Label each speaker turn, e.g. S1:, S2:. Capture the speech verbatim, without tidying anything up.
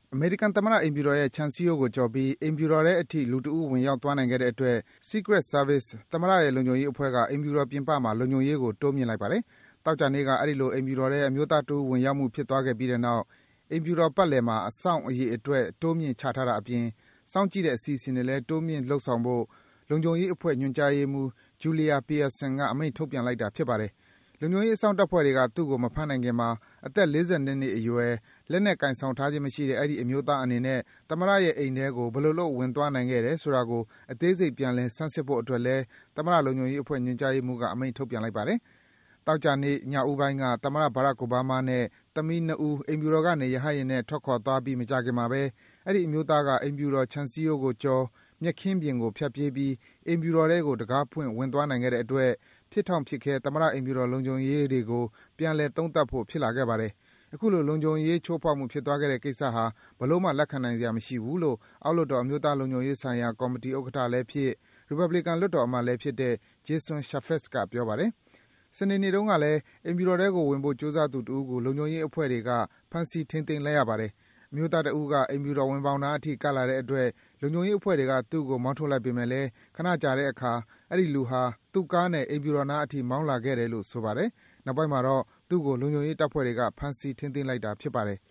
S1: အမေရိကန်သမ္မတအိမ်ဖြူတော်ရဲ့ခြံစည်းရိုးကိုကျော်ပြီးအိမ်ဖြူတော်ထဲအထိလူတဦးဝင်ရောက်သွားနိုင်ခဲ့တဲ့အတွက် Secret Service သမ္မတရဲ့လုံခြုံရေးအဖွဲ့ကအိမ်ဖြူတော်ပြင်ပမှာလုံခြုံရေးကိုတိုးမြှင့်လိုက်ပါတယ်။သောကြာနေ့ကအဲဒီလိုအိမ်ဖြူတော်ထဲအမျိုးသားတဦးဝင်ရောက်မှုဖြစ်သွားခဲ့ပြီးတဲ့နောက်အိမ်ဖြူတော်ပတ်လည်မှာအစောင့်အရေအတွက်တိုးမြှင့်ချထားတာအပြင်စောင့်ကြည့်တဲ့အစီအစဉ်တွေလည်းတိုးမြှင့်လုပ်ဆောင်ဖို့လုံခြုံရေးအဖွဲ့ညွှန်ကြားရေးမှူး Julia Pearson ကအမိန့်ထုတ်ပြန်လိုက်တာဖြစ်ပါတယ်။လုံခြုံရေးအစောင့်တပ်ဖွဲ့တွေကသူ့ကိုမဖမ်းနိုင်ခင်မှာအသက် ၄၂ နှစ်အရွယ်လက်နက်ကိုင်ဆောင်ထားခြင်းမရှိတဲ့အဲဒီအမျိုးသားအနေနဲ့သမ္မတရဲ့အိမ်ထဲကိုဘယ်လိုလုပ်ဝင်သွားနိုင်ခဲ့တယ်ဆိုတာကိုအသေးစိတ်ပြန်လည်ဆန်းစစ်ဖို့အတွက်လည်းသမ္မတလုံခြုံရေးအဖွဲ့ညွှန်ကြားရေးမှူးကအမိန့်ထုတ်ပြန်လိုက်ပါတယ်။သောကြာနေ့ညဦးပိုင်းကသမ္မတ Barack Obama နဲ့သမီးနှစ်ဦးအိမ်ဖြူတော်ကနေရဟတ်ယာဉ်နဲ့ထွက်ခွာသွားပြီးမကြာခင်မှာပဲအဲဒီအမျိုးသားကအိမ်ဖြူတော်ခြံစည်းရိုးကိုကျော်မြက်ခင်းပြင်ကိုဖြတ်ပြေးပြီးအိမ်ဖြူတော်ထဲကိုတံခါးဖွင့်ဝင်သွားနိုင်ခဲ့တဲ့အတွက်ဖြစ်တောင့်ဖြစ်ခဲသမ္မတအိမ်ဖြူတော်လုံခြုံရေးတွေကိုပြန်လည်သုံးသပ်ဖို့ဖြစ်လာခဲ့ပါတယ်။အခုလိုလုံခြုံရေးချိုးဖောက်မှုဖြစ်သွားခဲ့တဲ့ကိစ္စဟာဘယ်လို့မှလက်ခံနိုင်စရာမရှိဘူးလို့အောက်လွှတ်တော်အမျိုးသားလုံခြုံရေးဆိုင်ရာကော်မတီဥက္ကဋ္ဌလည်းဖြစ်ရီပတ်ဘလီကန်လွှတ်တော်အမတ်လည်းဖြစ်တဲ့ Jason Chaffetz ကပြောပါတယ်။စနေနေ့တုန်းကလည်းအိမ်ဖြူတော်ထဲကိုဝင်ဖို့ကြိုးစားသူတဦးကိုလုံခြုံရေးအဖွဲ့တွေကဖမ်းဆီးထိန်းသိမ်းလိုက်ရပါတယ်။အမျိုးသားတဦးကအိမ်ဖြူတော်ဝင်ပေါက်နားအထိကပ်လာတဲ့အတွက်လုံခြုံရေးအဖွဲ့တွေကသူ့ကိုမောင်းထုတ်လိုက်ပေမယ့်လည်းခဏကြာတဲ့အခါအဲဒီလူဟာသူ့ကားနဲ့အိမ်ဖြူတော်နားအထိမောင်းလာခဲ့တယ်လို့ဆိုပါတယ်။နောက်ပိုင်းမှာတော့သူ့ကိုလုံခြုံရေးတပ်ဖွဲ့တွေကဖမ်းဆီးထိန်းသိမ်းလိုက်တာဖြစ်ပါတယ်။